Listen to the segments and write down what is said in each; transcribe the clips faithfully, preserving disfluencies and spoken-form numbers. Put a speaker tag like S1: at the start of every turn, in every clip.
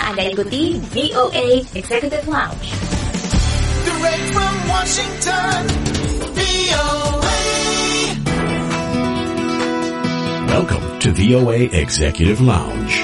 S1: Anda ikuti V O A Executive Lounge.
S2: Direct from Washington, V O A.
S3: Welcome to V O A Executive Lounge.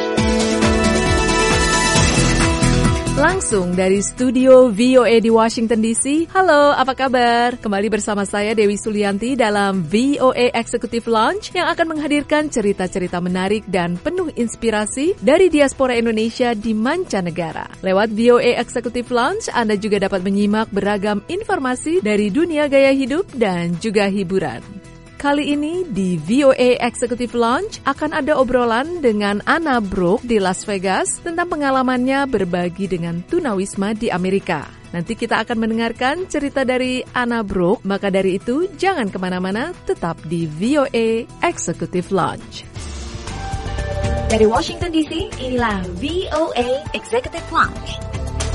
S4: Langsung dari studio V O A di Washington D C. Halo, apa kabar? Kembali bersama saya Dewi Sulianti dalam V O A Executive Lounge yang akan menghadirkan cerita-cerita menarik dan penuh inspirasi dari diaspora Indonesia di mancanegara. Lewat V O A Executive Lounge, Anda juga dapat menyimak beragam informasi dari dunia gaya hidup dan juga hiburan. Kali ini di V O A Executive Lounge akan ada obrolan dengan Anna Brooke di Las Vegas tentang pengalamannya berbagi dengan tunawisma di Amerika. Nanti kita akan mendengarkan cerita dari Anna Brooke, maka dari itu jangan kemana-mana, tetap di V O A Executive Lounge.
S1: Dari Washington D C, inilah V O A Executive Lounge.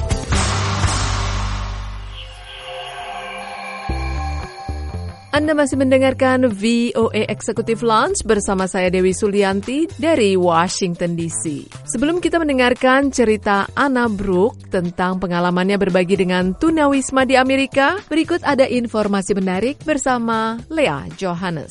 S4: Anda masih mendengarkan V O A Executive Lounge bersama saya Dewi Sulianti dari Washington D C. Sebelum kita mendengarkan cerita Anna Brooke tentang pengalamannya berbagi dengan tunawisma di Amerika, berikut ada informasi menarik bersama Lea Johannes.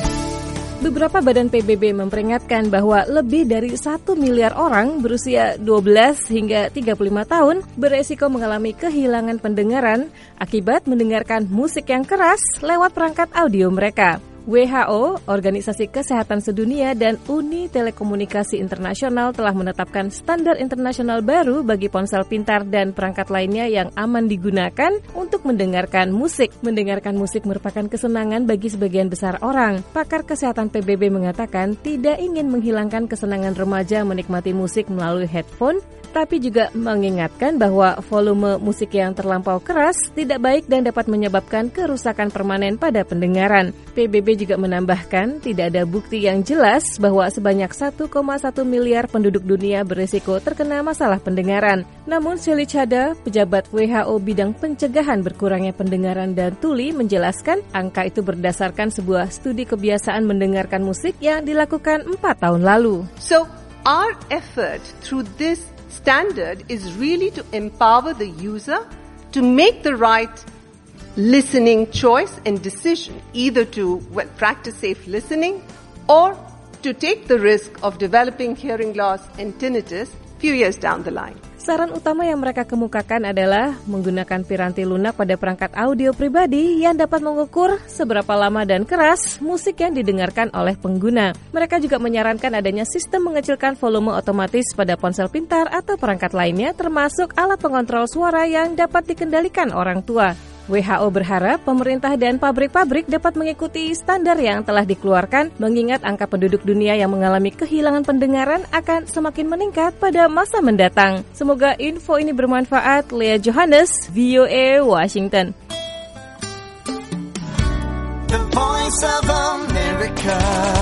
S5: Beberapa badan P B B memperingatkan bahwa lebih dari satu miliar orang berusia dua belas hingga tiga puluh lima tahun beresiko mengalami kehilangan pendengaran akibat mendengarkan musik yang keras lewat perangkat audio mereka. W H O, Organisasi Kesehatan Sedunia, dan Uni Telekomunikasi Internasional telah menetapkan standar internasional baru bagi ponsel pintar dan perangkat lainnya yang aman digunakan untuk mendengarkan musik. Mendengarkan musik merupakan kesenangan bagi sebagian besar orang. Pakar kesehatan P B B mengatakan tidak ingin menghilangkan kesenangan remaja menikmati musik melalui headphone, tapi juga mengingatkan bahwa volume musik yang terlampau keras tidak baik dan dapat menyebabkan kerusakan permanen pada pendengaran. P B B juga menambahkan tidak ada bukti yang jelas bahwa sebanyak satu koma satu miliar penduduk dunia berisiko terkena masalah pendengaran. Namun Shelley Chada, pejabat W H O bidang pencegahan berkurangnya pendengaran dan tuli, menjelaskan angka itu berdasarkan sebuah studi kebiasaan mendengarkan musik yang dilakukan empat tahun lalu.
S6: So, our effort through this standard is really to empower the user to make the right listening choice and decision, either to well, practice safe listening or to take the risk of developing hearing loss and tinnitus few years down the line.
S5: Saran utama yang mereka kemukakan adalah menggunakan piranti lunak pada perangkat audio pribadi yang dapat mengukur seberapa lama dan keras musik yang didengarkan oleh pengguna. Mereka juga menyarankan adanya sistem mengecilkan volume otomatis pada ponsel pintar atau perangkat lainnya, termasuk alat pengontrol suara yang dapat dikendalikan orang tua. W H O berharap pemerintah dan pabrik-pabrik dapat mengikuti standar yang telah dikeluarkan, mengingat angka penduduk dunia yang mengalami kehilangan pendengaran akan semakin meningkat pada masa mendatang. Semoga info ini bermanfaat. Lea Johannes, V O A Washington.
S2: The Voice of America.